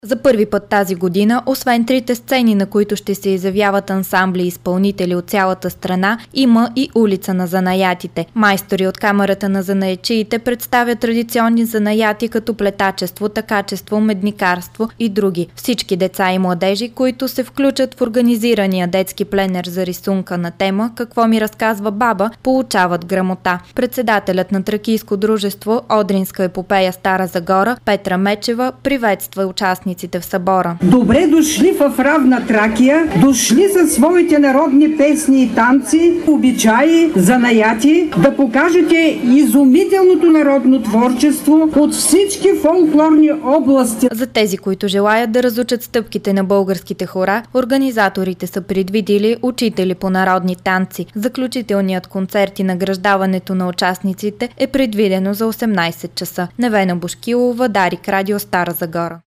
За първи път тази година, освен трите сцени, на които ще се изявяват ансамбли и изпълнители от цялата страна, има и улица на занаятите. Майстори от Камарата на занаятчиите представят традиционни занаяти като плетачество, такачество, медникарство и други. Всички деца и младежи, които се включат в организирания детски пленер за рисунка на тема "Какво ми разказва баба", получават грамота. Председателят на Тракийско дружество "Одринска епопея Стара Загора" Петра Мечева приветства участниците в събора. Добре дошли в Равна Тракия, дошли със своите народни песни и танци, обичаи, занаяти, да покажете изумителното народно творчество от всички фолклорни области. За тези, които желаят да разучат стъпките на българските хора, организаторите са предвидили учители по народни танци. Заключителният концерт и награждаването на участниците е предвидено за 18 часа. Невена Бошкилова, Дарик Радио, Стара Загора.